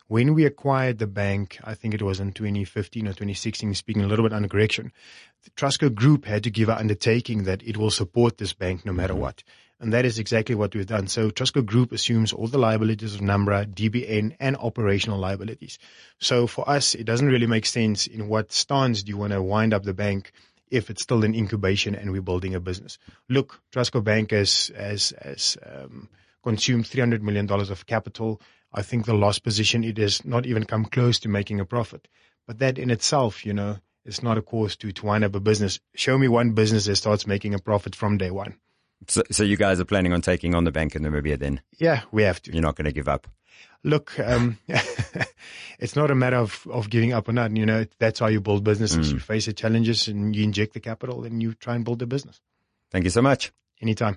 Speaker 11: When we acquired the bank, I think it was in twenty fifteen or twenty sixteen, speaking a little bit under correction, the Trustco Group had to give an undertaking that it will support this bank no matter what. And that is exactly what we've done. So Trustco Group assumes all the liabilities of NAMRA, D B N, and operational liabilities. So for us, it doesn't really make sense in what stance do you want to wind up the bank if it's still in incubation and we're building a business. Look, Trustco Bank has, has, has um, consumed three hundred million dollars of capital. I think the loss position, it has not even come close to making a profit. But that in itself, you know, is not a cause to, to wind up a business. Show me one business that starts making a profit from day one.
Speaker 2: So, so you guys are planning on taking on the Bank of Namibia then?
Speaker 11: Yeah, we have to.
Speaker 2: You're not going to give up?
Speaker 11: Look, um, it's not a matter of, of giving up or not. You know, that's how you build businesses. Mm. You face the challenges and you inject the capital and you try and build a business.
Speaker 2: Thank you so much.
Speaker 11: Anytime.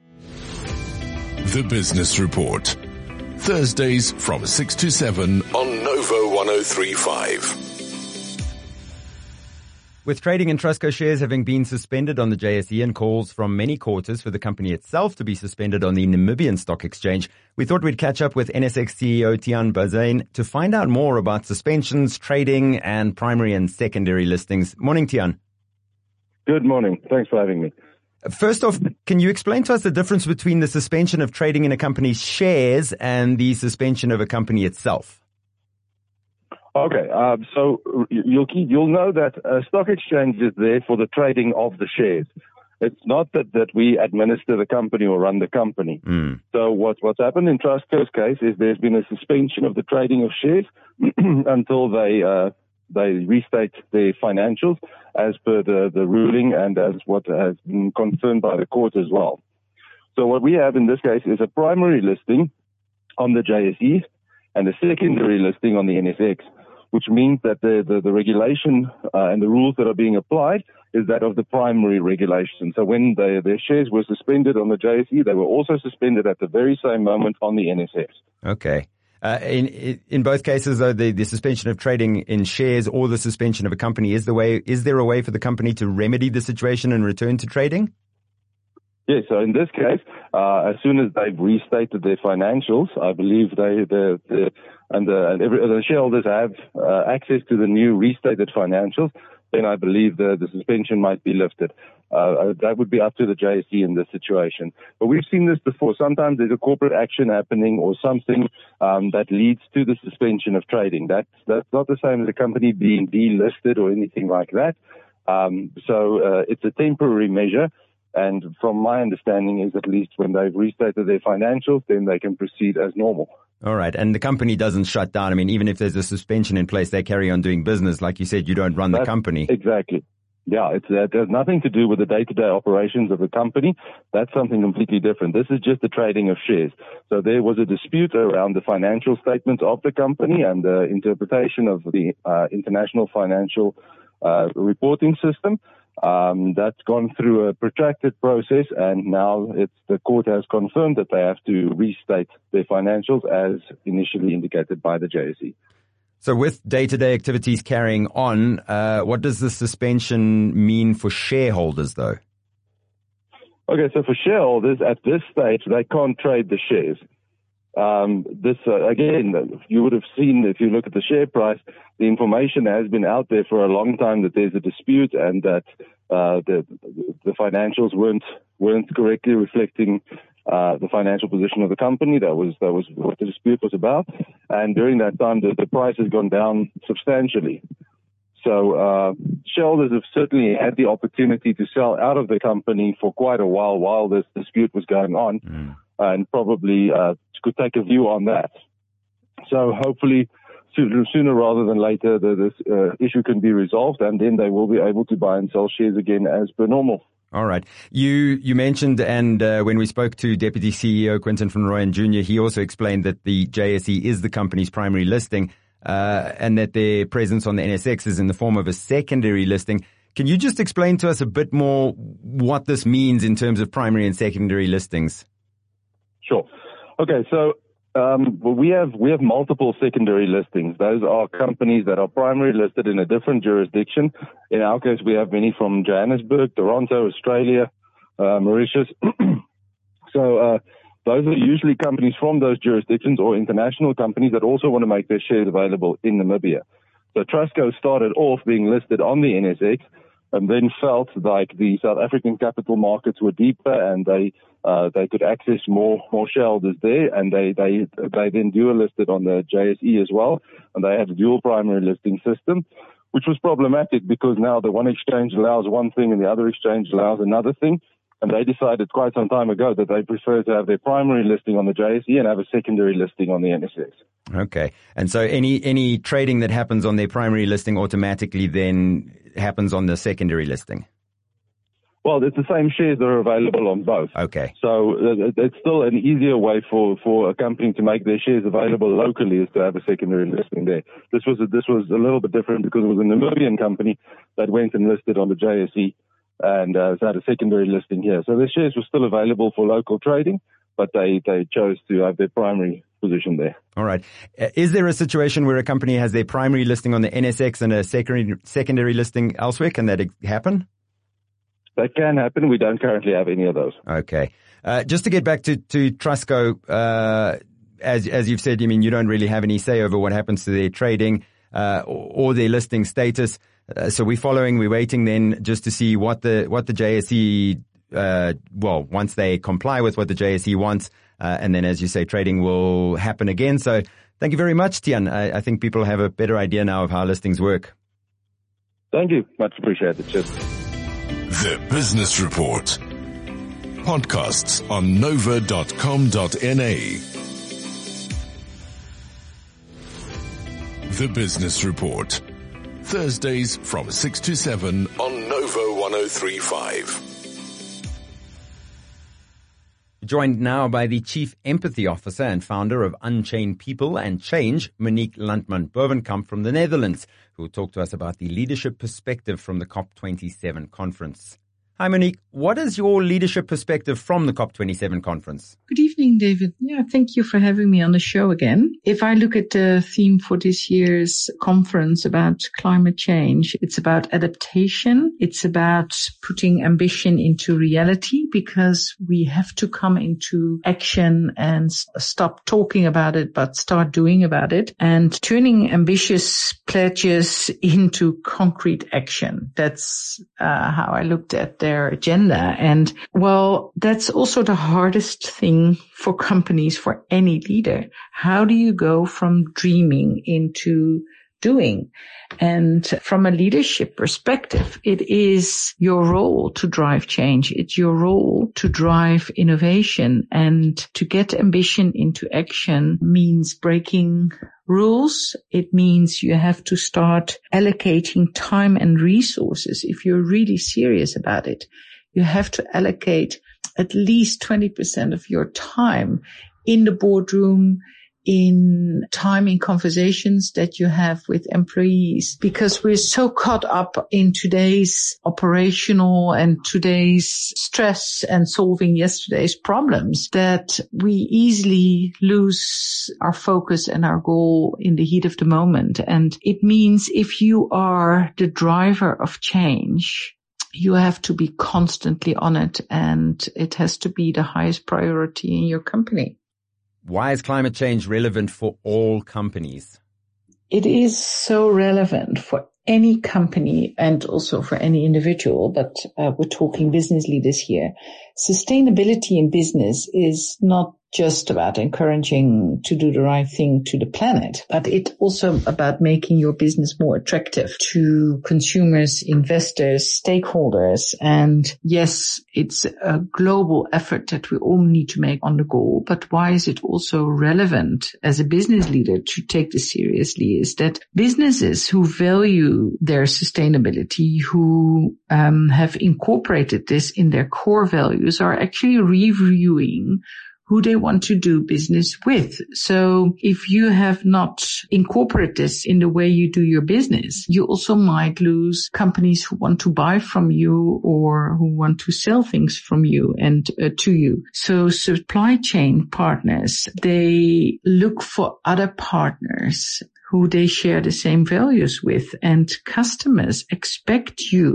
Speaker 1: The Business Report. Thursdays from six to seven on Novo one oh three point five.
Speaker 2: With trading in Trustco shares having been suspended on the J S E and calls from many quarters for the company itself to be suspended on the Namibian Stock Exchange, we thought we'd catch up with N S X C E O Tiaan Bazane to find out more about suspensions, trading, and primary and secondary listings. Morning, Tiaan.
Speaker 12: Good morning. Thanks for having me.
Speaker 2: First off, can you explain to us the difference between the suspension of trading in a company's shares and the suspension of a company itself?
Speaker 12: Okay, um, so you'll you'll know that a stock exchange is there for the trading of the shares. It's not that, that we administer the company or run the company.
Speaker 2: Mm.
Speaker 12: So what what's happened in Trustco's case is there's been a suspension of the trading of shares until they uh, they restate their financials as per the, the ruling and as what has been confirmed by the court as well. So what we have in this case is a primary listing on the J S E and a secondary listing on the N S X, which means that the, the, the regulation uh, and the rules that are being applied is that of the primary regulation. So when they, their shares were suspended on the J S E, they were also suspended at the very same moment on the N S X.
Speaker 2: Okay. Uh, in in both cases, though, the, the suspension of trading in shares or the suspension of a company, is the way is there a way for the company to remedy the situation and return to trading?
Speaker 12: Yes, so in this case, uh, as soon as they've restated their financials, I believe they, the, the and the, and every, the shareholders have uh, access to the new restated financials, then I believe the, the suspension might be lifted. Uh, that would be up to the J S E in this situation. But we've seen this before. Sometimes there's a corporate action happening or something um, that leads to the suspension of trading. That's, that's not the same as a company being delisted or anything like that. Um, so uh, it's a temporary measure. And from my understanding is at least when they've restated their financials, then they can proceed as normal.
Speaker 2: All right. And the company doesn't shut down. I mean, even if there's a suspension in place, they carry on doing business. Like you said, you don't run
Speaker 12: That's,
Speaker 2: the company.
Speaker 12: Exactly. Yeah, it's, uh, it has nothing to do with the day-to-day operations of the company. That's something completely different. This is just the trading of shares. So there was a dispute around the financial statements of the company and the interpretation of the uh, international financial uh, reporting system. Um, that's gone through a protracted process, and now it's the court has confirmed that they have to restate their financials as initially indicated by the J S E.
Speaker 2: So with day-to-day activities carrying on, uh, what does the suspension mean for shareholders, though?
Speaker 12: Okay, so for shareholders, at this stage, they can't trade the shares. Um, this, uh, again, you would have seen if you look at the share price, the information has been out there for a long time that there's a dispute and that, uh, the, the financials weren't, weren't correctly reflecting, uh, the financial position of the company. That was, that was what the dispute was about. And during that time, the, the price has gone down substantially. So, uh, shareholders have certainly had the opportunity to sell out of the company for quite a while while this dispute was going on. Mm. And probably uh, could take a view on that. So hopefully, sooner, sooner rather than later, the, this uh, issue can be resolved, and then they will be able to buy and sell shares again as per normal.
Speaker 2: All right. You you mentioned, and uh, when we spoke to Deputy C E O Quinton van Rooyen Junior, he also explained that the J S E is the company's primary listing, uh, and that their presence on the N S X is in the form of a secondary listing. Can you just explain to us a bit more what this means in terms of primary and secondary listings?
Speaker 12: Sure. Okay, so um, we have we have multiple secondary listings. Those are companies that are primary listed in a different jurisdiction. In our case, we have many from Johannesburg, Toronto, Australia, uh, Mauritius. so uh, those are usually companies from those jurisdictions or international companies that also want to make their shares available in Namibia. So Trustco started off being listed on the N S X and then felt like the South African capital markets were deeper and they uh, they could access more more shareholders there, and they they they then dual listed on the J S E as well, and they had a dual primary listing system, which was problematic because now the one exchange allows one thing and the other exchange allows another thing. And they decided quite some time ago that they prefer to have their primary listing on the J S E and have a secondary listing on the N S X.
Speaker 2: Okay. And so any any trading that happens on their primary listing automatically then happens on the secondary listing?
Speaker 12: Well, it's the same shares that are available on both.
Speaker 2: Okay.
Speaker 12: So it's still an easier way for, for a company to make their shares available locally is to have a secondary listing there. This was a, this was a little bit different because it was a Namibian company that went and listed on the J S E. And uh, so had a secondary listing here. So the shares were still available for local trading, but they, they chose to have their primary position there.
Speaker 2: All right. Is there a situation where a company has their primary listing on the N S X and a secondary, secondary listing elsewhere? Can that happen?
Speaker 12: That can happen. We don't currently have any of those.
Speaker 2: Okay. Uh, just to get back to, to Trustco, uh, as, as you've said, I mean, you don't really have any say over what happens to their trading, uh, or, or their listing status. Uh, so we're following, we're waiting then just to see what the, what the J S E, uh, well, once they comply with what the J S E wants, uh, and then as you say, trading will happen again. So thank you very much, Tiaan. I, I think people have a better idea now of how listings work.
Speaker 12: Thank you. Much appreciated. Cheers.
Speaker 1: The Business Report. Podcasts on nova dot com dot n a. The Business Report. Thursdays from six to seven on Nova one oh three point five.
Speaker 2: Joined now by the Chief Empathy Officer and founder of Unchained People and Change, Monique Landman-Bovenkamp from the Netherlands, who will talk to us about the leadership perspective from the COP twenty-seven conference. Hi, Monique. What is your leadership perspective from the COP twenty-seven conference?
Speaker 13: Good evening, David. Yeah, thank you for having me on the show again. If I look at the theme for this year's conference about climate change, it's about adaptation. It's about putting ambition into reality because we have to come into action and stop talking about it, but start doing about it and turning ambitious pledges into concrete action. That's uh, how I looked at their agenda. And well, that's also the hardest thing for companies, for any leader. How do you go from dreaming into doing? And from a leadership perspective, it is your role to drive change. It's your role to drive innovation, and to get ambition into action means breaking rules. It means you have to start allocating time and resources. If you're really serious about it, you have to allocate at least twenty percent of your time in the boardroom, in time in conversations that you have with employees, because we're so caught up in today's operational and today's stress and solving yesterday's problems that we easily lose our focus and our goal in the heat of the moment. And it means if you are the driver of change, you have to be constantly on it, and it has to be the highest priority in your company.
Speaker 2: Why is climate change relevant for all companies?
Speaker 13: It is so relevant for any company and also for any individual, but uh, we're talking business leaders here. Sustainability in business is not just about encouraging to do the right thing to the planet, but it's also about making your business more attractive to consumers, investors, stakeholders. And yes, it's a global effort that we all need to make on the goal. But why is it also relevant as a business leader to take this seriously is that businesses who value their sustainability, who um, have incorporated this in their core values, are actually reviewing who they want to do business with. So if you have not incorporated this in the way you do your business, you also might lose companies who want to buy from you or who want to sell things from you and uh, to you. So supply chain partners, they look for other partners who they share the same values with, and customers expect you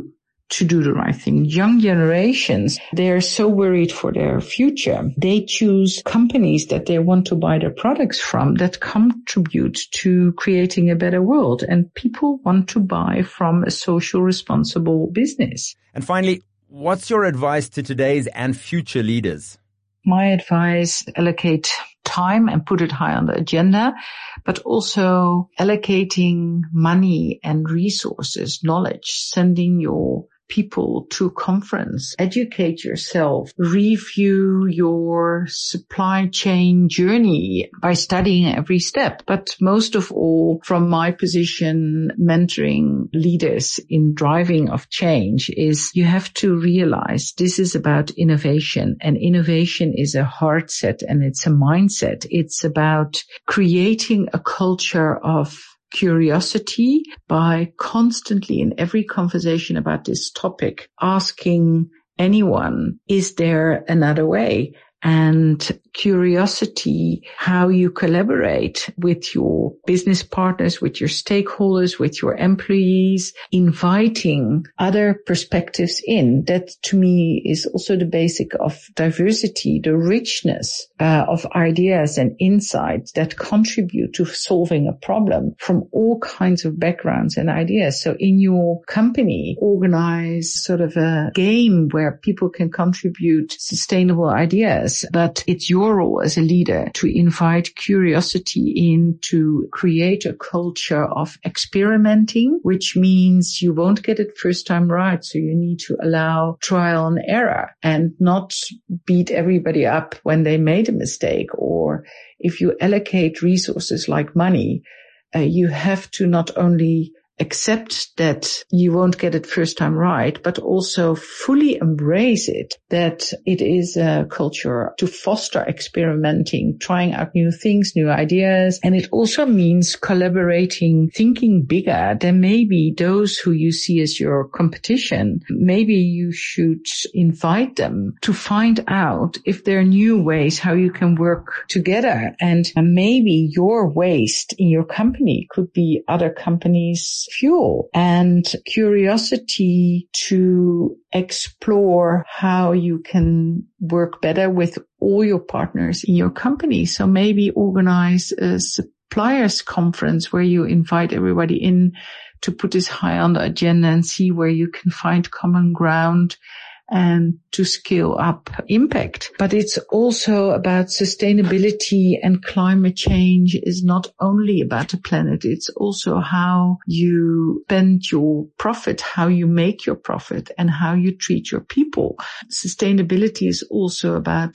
Speaker 13: to do the right thing. Young generations, they're so worried for their future. They choose companies that they want to buy their products from that contribute to creating a better world. And people want to buy from a social responsible business.
Speaker 2: And finally, what's your advice to today's and future leaders?
Speaker 13: My advice, allocate time and put it high on the agenda, but also allocating money and resources, knowledge, sending your people to a conference, educate yourself, review your supply chain journey by studying every step. But most of all, from my position, mentoring leaders in driving of change is you have to realize this is about innovation, and innovation is a heart set and it's a mindset. It's about creating a culture of curiosity by constantly in every conversation about this topic, asking anyone, is there another way? And curiosity, how you collaborate with your business partners, with your stakeholders, with your employees, inviting other perspectives in. That to me is also the basic of diversity, the richness uh, of ideas and insights that contribute to solving a problem from all kinds of backgrounds and ideas. So in your company, organize sort of a game where people can contribute sustainable ideas. But it's your role as a leader to invite curiosity in, to create a culture of experimenting, which means you won't get it first time right. So you need to allow trial and error and not beat everybody up when they made a mistake. Or if you allocate resources like money, uh, you have to not only accept that you won't get it first time right, but also fully embrace it, that it is a culture to foster experimenting, trying out new things, new ideas. And it also means collaborating, thinking bigger than maybe those who you see as your competition. Maybe you should invite them to find out if there are new ways how you can work together. And maybe your waste in your company could be other companies' fuel, and curiosity to explore how you can work better with all your partners in your company. So maybe organize a suppliers conference where you invite everybody in to put this high on the agenda and see where you can find common ground and to scale up impact. But it's also about sustainability, and climate change is not only about the planet. It's also how you spend your profit, how you make your profit, and how you treat your people. Sustainability is also about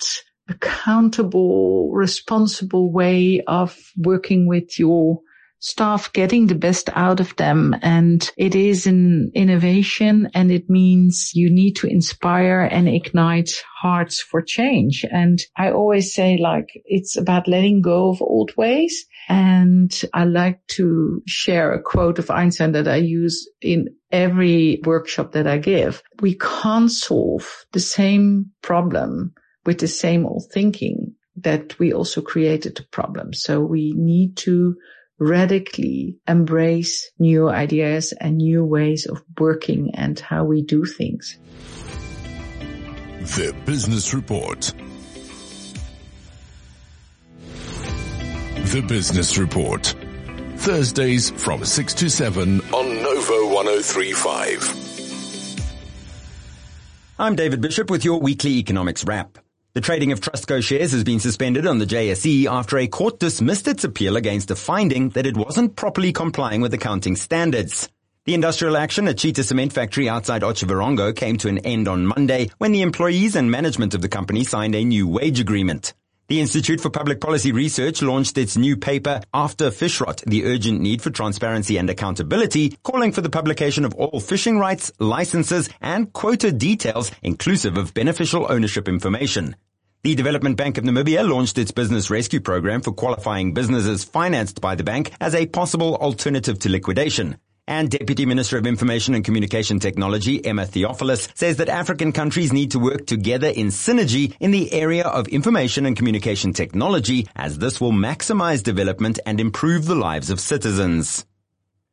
Speaker 13: accountable, responsible way of working with your staff, getting the best out of them. And it is an innovation, and it means you need to inspire and ignite hearts for change. And I always say, like, it's about letting go of old ways. And I like to share a quote of Einstein that I use in every workshop that I give. We can't solve the same problem with the same old thinking that we also created the problem. So we need to radically embrace new ideas and new ways of working and how we do things.
Speaker 1: The Business Report. The Business Report. Thursdays from six to seven on Novo one oh three point five.
Speaker 2: I'm David Bishop with your weekly economics wrap. The trading of Trustco shares has been suspended on the J S E after a court dismissed its appeal against a finding that it wasn't properly complying with accounting standards. The industrial action at Cheetah Cement Factory outside Otjiwarongo came to an end on Monday when the employees and management of the company signed a new wage agreement. The Institute for Public Policy Research launched its new paper, After Fish Rot, The Urgent Need for Transparency and Accountability, calling for the publication of all fishing rights, licenses, and quota details, inclusive of beneficial ownership information. The Development Bank of Namibia launched its business rescue program for qualifying businesses financed by the bank as a possible alternative to liquidation. And Deputy Minister of Information and Communication Technology, Emma Theophilus, says that African countries need to work together in synergy in the area of information and communication technology, as this will maximize development and improve the lives of citizens.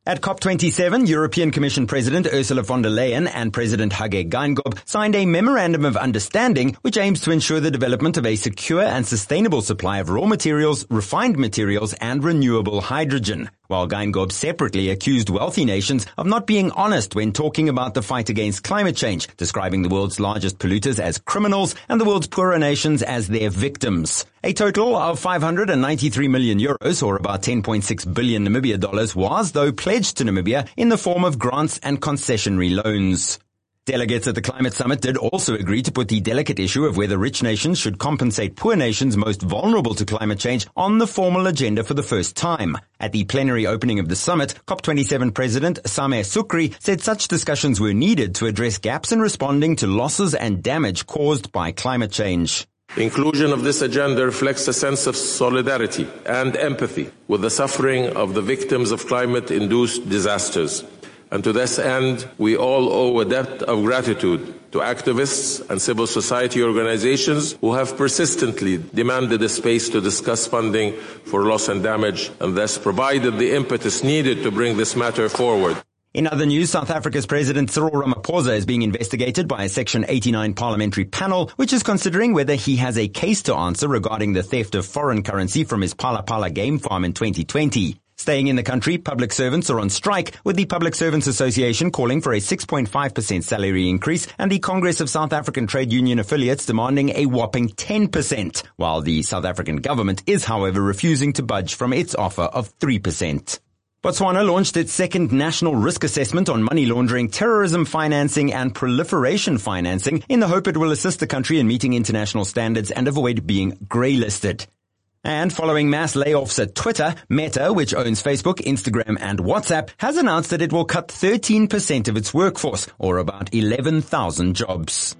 Speaker 2: At COP twenty-seven, European Commission President Ursula von der Leyen and President Hage Geingob signed a memorandum of understanding which aims to ensure the development of a secure and sustainable supply of raw materials, refined materials, and renewable hydrogen, while Geingob separately accused wealthy nations of not being honest when talking about the fight against climate change, describing the world's largest polluters as criminals and the world's poorer nations as their victims. A total of five hundred ninety-three million euros, or about ten point six billion Namibia dollars, was, though, pledged to Namibia in the form of grants and concessionary loans. Delegates at the Climate Summit did also agree to put the delicate issue of whether rich nations should compensate poor nations most vulnerable to climate change on the formal agenda for the first time. At the plenary opening of the summit, COP twenty-seven President Sameh Sukri said such discussions were needed to address gaps in responding to losses and damage caused by climate change.
Speaker 14: Inclusion of this agenda reflects a sense of solidarity and empathy with the suffering of the victims of climate-induced disasters. And to this end, we all owe a debt of gratitude to activists and civil society organizations who have persistently demanded a space to discuss funding for loss and damage, and thus provided the impetus needed to bring this matter forward.
Speaker 2: In other news, South Africa's President Cyril Ramaphosa is being investigated by a Section eighty-nine parliamentary panel, which is considering whether he has a case to answer regarding the theft of foreign currency from his Phala Phala game farm in twenty twenty. Staying in the country, public servants are on strike, with the Public Servants Association calling for a six point five percent salary increase and the Congress of South African Trade Union Affiliates demanding a whopping ten percent, while the South African government is, however, refusing to budge from its offer of three percent. Botswana launched its second national risk assessment on money laundering, terrorism financing, and proliferation financing in the hope it will assist the country in meeting international standards and avoid being grey-listed. And following mass layoffs at Twitter, Meta, which owns Facebook, Instagram, and WhatsApp, has announced that it will cut thirteen percent of its workforce, or about eleven thousand jobs.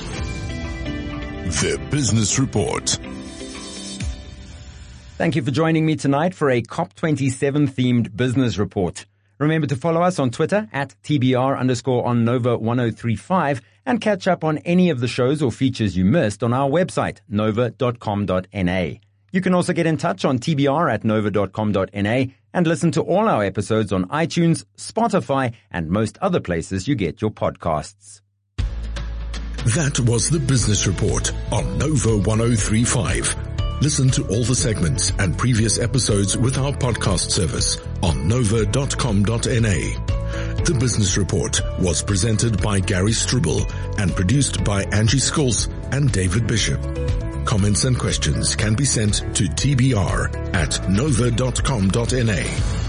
Speaker 1: The Business Report.
Speaker 2: Thank you for joining me tonight for a COP twenty-seven themed business report. Remember to follow us on Twitter at T B R underscore on Nova ten thirty-five and catch up on any of the shows or features you missed on our website, nova dot com dot n a. You can also get in touch on T B R at nova dot com dot n a and listen to all our episodes on iTunes, Spotify, and most other places you get your podcasts.
Speaker 1: That was the Business Report on Nova ten thirty-five. Listen to all the segments and previous episodes with our podcast service on nova dot com dot n a. The Business Report was presented by Gary Struble and produced by Angie Scholes and David Bishop. Comments and questions can be sent to T B R at nova dot com dot n a.